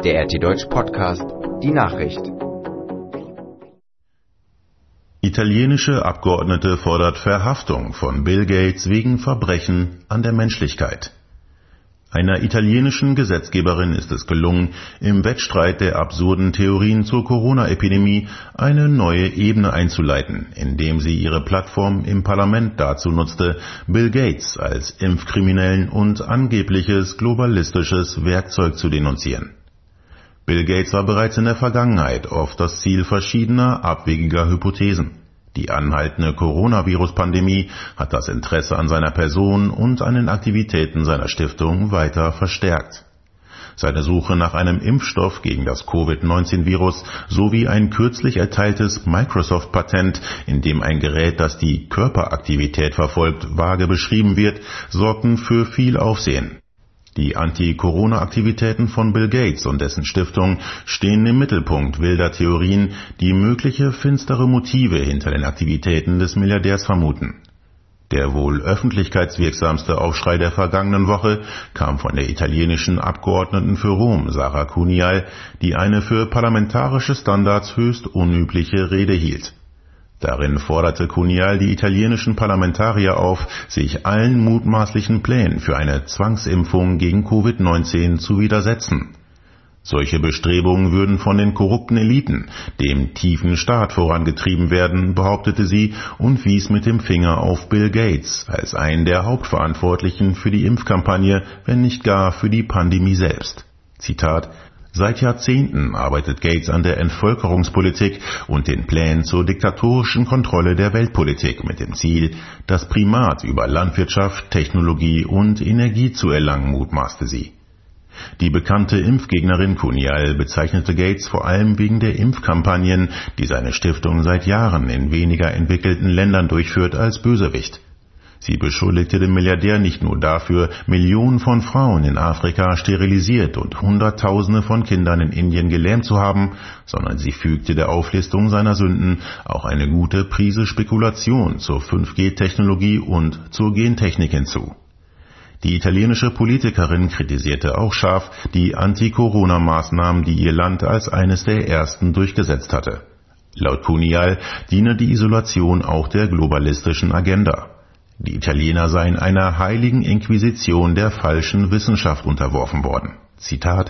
Der RT Deutsch Podcast, die Nachricht. Italienische Abgeordnete fordert Verhaftung von Bill Gates wegen Verbrechen an der Menschlichkeit. Einer italienischen Gesetzgeberin ist es gelungen, im Wettstreit der absurden Theorien zur Corona-Epidemie eine neue Ebene einzuleiten, indem sie ihre Plattform im Parlament dazu nutzte, Bill Gates als Impfkriminellen und angebliches globalistisches Werkzeug zu denunzieren. Bill Gates war bereits in der Vergangenheit oft das Ziel verschiedener abwegiger Hypothesen. Die anhaltende Coronavirus-Pandemie hat das Interesse an seiner Person und an den Aktivitäten seiner Stiftung weiter verstärkt. Seine Suche nach einem Impfstoff gegen das Covid-19-Virus sowie ein kürzlich erteiltes Microsoft-Patent, in dem ein Gerät, das die Körperaktivität verfolgt, vage beschrieben wird, sorgten für viel Aufsehen. Die Anti-Corona-Aktivitäten von Bill Gates und dessen Stiftung stehen im Mittelpunkt wilder Theorien, die mögliche finstere Motive hinter den Aktivitäten des Milliardärs vermuten. Der wohl öffentlichkeitswirksamste Aufschrei der vergangenen Woche kam von der italienischen Abgeordneten für Rom, Sara Cunial, die eine für parlamentarische Standards höchst unübliche Rede hielt. Darin forderte Cunial die italienischen Parlamentarier auf, sich allen mutmaßlichen Plänen für eine Zwangsimpfung gegen Covid-19 zu widersetzen. Solche Bestrebungen würden von den korrupten Eliten, dem tiefen Staat vorangetrieben werden, behauptete sie und wies mit dem Finger auf Bill Gates als einen der Hauptverantwortlichen für die Impfkampagne, wenn nicht gar für die Pandemie selbst. Zitat: Seit Jahrzehnten arbeitet Gates an der Entvölkerungspolitik und den Plänen zur diktatorischen Kontrolle der Weltpolitik mit dem Ziel, das Primat über Landwirtschaft, Technologie und Energie zu erlangen, mutmaßte sie. Die bekannte Impfgegnerin Cunial bezeichnete Gates vor allem wegen der Impfkampagnen, die seine Stiftung seit Jahren in weniger entwickelten Ländern durchführt, als Bösewicht. Sie beschuldigte den Milliardär nicht nur dafür, Millionen von Frauen in Afrika sterilisiert und Hunderttausende von Kindern in Indien gelähmt zu haben, sondern sie fügte der Auflistung seiner Sünden auch eine gute Prise Spekulation zur 5G-Technologie und zur Gentechnik hinzu. Die italienische Politikerin kritisierte auch scharf die Anti-Corona-Maßnahmen, die ihr Land als eines der ersten durchgesetzt hatte. Laut Cunial diene die Isolation auch der globalistischen Agenda. Die Italiener seien einer heiligen Inquisition der falschen Wissenschaft unterworfen worden. Zitat: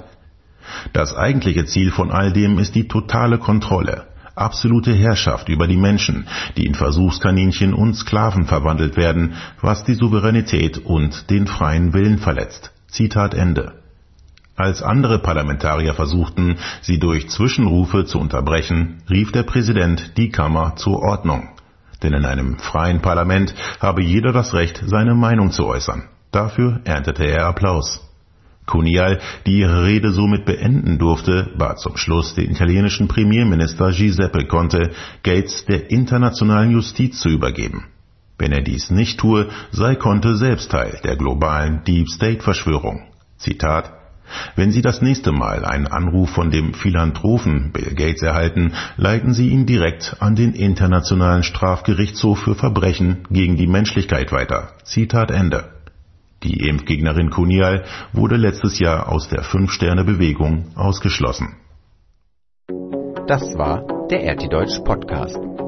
Das eigentliche Ziel von all dem ist die totale Kontrolle, absolute Herrschaft über die Menschen, die in Versuchskaninchen und Sklaven verwandelt werden, was die Souveränität und den freien Willen verletzt. Zitat Ende. Als andere Parlamentarier versuchten, sie durch Zwischenrufe zu unterbrechen, rief der Präsident die Kammer zur Ordnung. Denn in einem freien Parlament habe jeder das Recht, seine Meinung zu äußern. Dafür erntete er Applaus. Cunial, die ihre Rede somit beenden durfte, bat zum Schluss den italienischen Premierminister Giuseppe Conte, Gates der internationalen Justiz zu übergeben. Wenn er dies nicht tue, sei Conte selbst Teil der globalen Deep State-Verschwörung. Zitat: Wenn Sie das nächste Mal einen Anruf von dem Philanthropen Bill Gates erhalten, leiten Sie ihn direkt an den Internationalen Strafgerichtshof für Verbrechen gegen die Menschlichkeit weiter. Zitat Ende. Die Impfgegnerin Cunial wurde letztes Jahr aus der 5-Sterne-Bewegung ausgeschlossen. Das war der RT Deutsch Podcast.